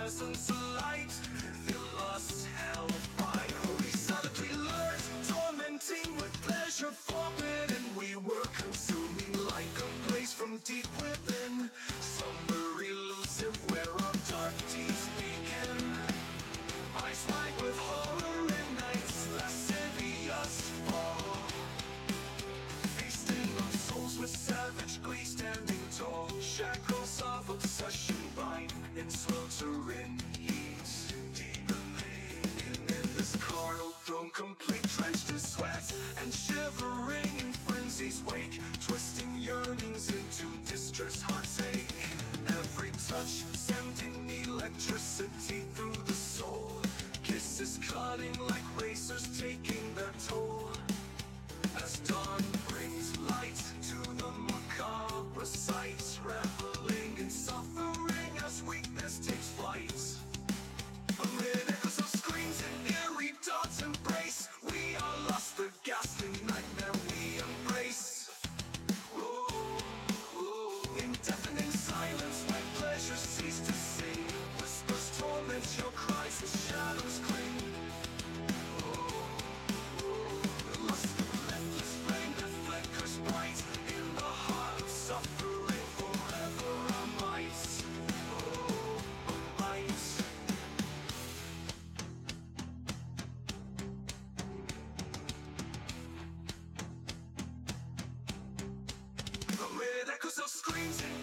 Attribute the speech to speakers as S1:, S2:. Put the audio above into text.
S1: presence of light. Fill us, hellfire, we subtly lurk, tormenting with pleasure forbidden. We were consuming like a blaze from deep within, somber elusive where our dark deeds begin. Eyes wide with horror in nights lascivious fall, feasting on souls with savage glee standing tall. Shackles of obsession bind in sweltering heat, deepening in this carnal throne, complete drenched in sweat and shivering in frenzy's wake, twisting yearnings into distress heartache. Every touch sending electricity through the soul, kisses cutting like razors taking their toll. As dawn brings light to the macabre sights, reveling in suffering as weakness takes flight. Amid echoes of screams and eerie dots embrace, we are lost, the ghastly nightmare we embrace. In deafening silence when pleasure cease to sing, whispers torment your cries and shadows cling. Lust, relentless flame that flickers bright in the heart of suffering, forever our might. Amid echoes of screams and